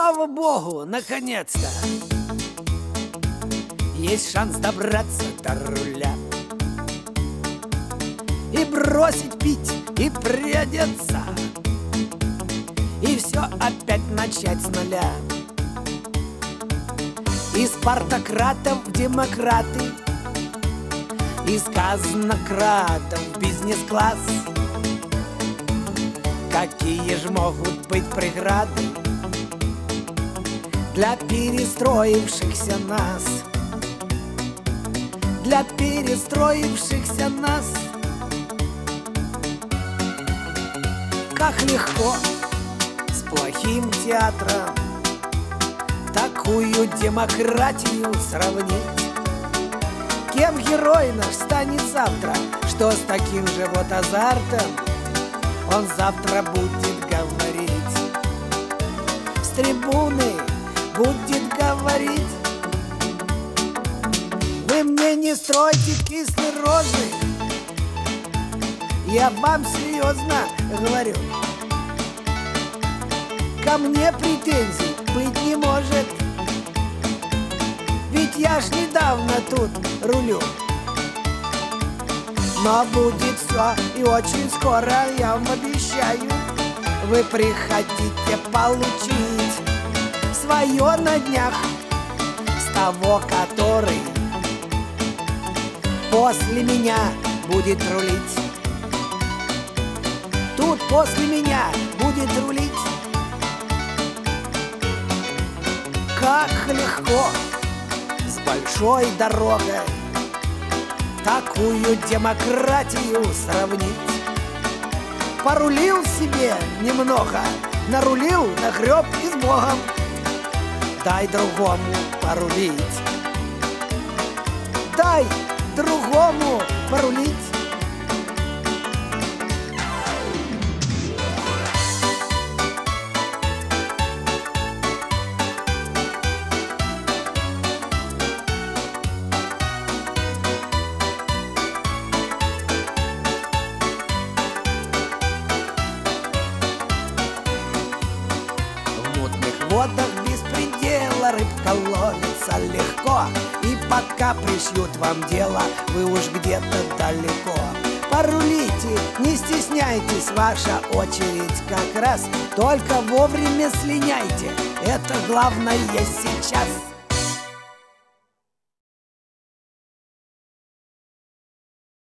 слава богу, наконец-то есть шанс добраться до руля и бросить пить, и приодеться, и все опять начать с нуля. Из партократов в демократы, из казнократов в бизнес-класс. Какие ж могут быть преграды для перестроившихся нас? Для перестроившихся нас. Как легко с плохим театром такую демократию сравнить. Кем герой наш станет завтра? Что с таким же вот азартом он завтра будет говорить? С трибуны будет говорить: вы мне не стройте кислые рожи, я вам серьезно говорю. Ко мне претензий быть не может, ведь я ж недавно тут рулю. Но будет все и очень скоро, я вам обещаю. Вы приходите получить свое на днях с того, который после меня будет рулить. Тут после меня будет рулить. Как легко с большой дорогой такую демократию сравнить. Порулил себе немного, нарулил, нагреб и с Богом. Дай другому порулить. Дай другому порулить. В водах беспредела рыбка ловится легко, и пока пришьют вам дело, вы уж где-то далеко. Порулите, не стесняйтесь, ваша очередь как раз. Только вовремя слиняйте, это главное сейчас.